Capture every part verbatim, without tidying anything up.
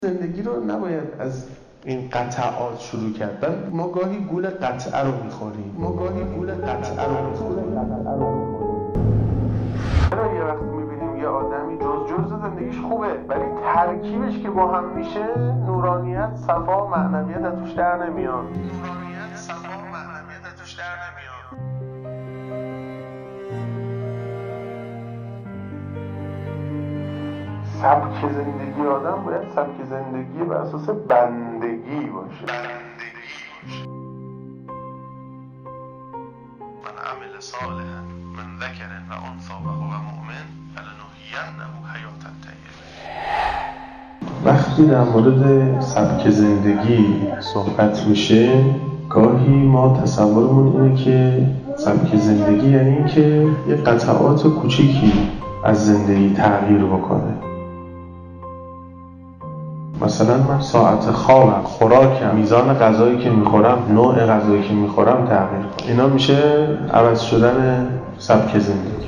زندگی رو نباید از این قطعات شروع کرد. ما گاهی گول قطعه رو میخوریم ما گاهی گول قطعه رو میخوریم چرا یه وقت میبینیم یه آدمی جز جز زندگیش خوبه ولی ترکیبش که با هم میشه نورانیت، صفا و معنویت از توش در نمیاد. نورانیت، صفا و معنویت از توش در نمیاد. سبک زندگی آدم باید سبک زندگی بر اساس بندگی باشه. بندگی باشه. من عمل صالحا من ذکر و انثی و هو مؤمن فلنحیینه حیاة طیبة. وقتی در مورد سبک زندگی صحبت میشه گاهی ما تصورمون اینه که سبک زندگی یعنی این که یه قطعات کوچیکی از زندگی تغییر بکنه. مثلا من ساعت خوابم، خوراکم، میزان غذایی که میخورم، نوع غذایی که میخورم تغییر کنه. اینا میشه عوض شدن سبک زندگی.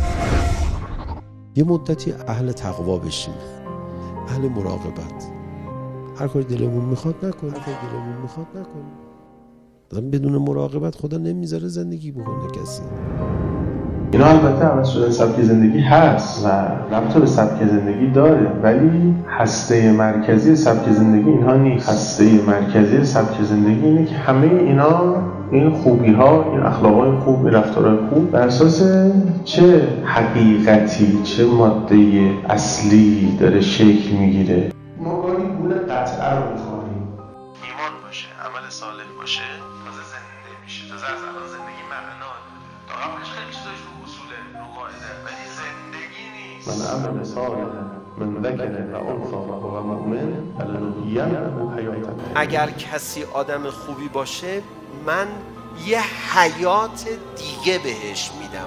یه مدتی اهل تقوا بشیم، اهل مراقبت. هر کاری دلمون میخواد نکنیم، هر کاری دلمون میخواد نکنیم. آدم بدون مراقبت خدا نمیذاره زندگی بکنه کسی. اینا البته عوض شدن سبک زندگی هست و ربط به سبک زندگی داره ولی هسته مرکزی سبک زندگی اینها نیست. هسته مرکزی سبک زندگی اینه که همه اینا، این خوبی ها، این اخلاقای خوب، این رفتارهای خوب بر اساس چه حقیقتی، چه ماده اصلی داره شکل میگیره. ما گاهی گول قطعه رو میخوریم. ایمان باشه، عمل صالح باشه، تازه زنده میشه. تازه از الان زندگی معنا داره. تا قبلش خیلی چیزاش رو اصوله، رو قاعده، ولی زندگی نیست. من عمل صالحا من ذکر و انثی و هو مؤمن فلنحیینه حیاة طیبة. اگر کسی آدم خوبی باشه من یه حیات دیگه بهش میدم.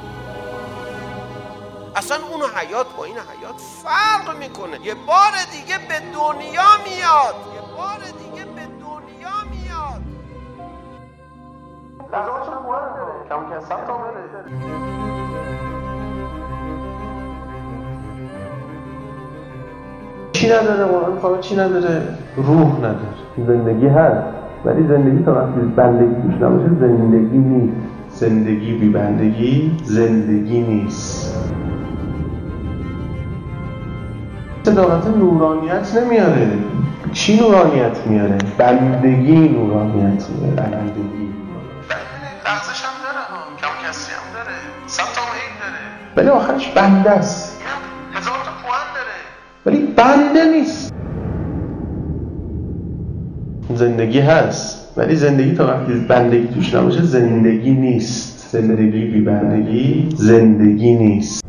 اصلا اون حیات با این حیات فرق میکنه. یه بار دیگه به دنیا میاد. یه بار دیگه به دنیا میاد. لحظه خوبه داره. کم که سب تا بره. چی نداره قرآن فرمان چی نداره؟ روح نداره. زندگی هست ولی زندگی تا وقتی بندگی توش نباشه زندگی نیست. زندگی بی بندگی زندگی نیست. صداقت نورانیت نمیاره. چی نورانیت میاره؟ بندگی نورانیت میاره. بندگی لغزش هم داره ها، کم کسی هم داره، صد تا عیب داره ولی آخرش بنده است. هزار تا پوان داره ولی بنده نیست. زندگی هست ولی زندگی تا وقتی بندگی توش نباشه زندگی نیست. زندگی بی بندگی زندگی نیست.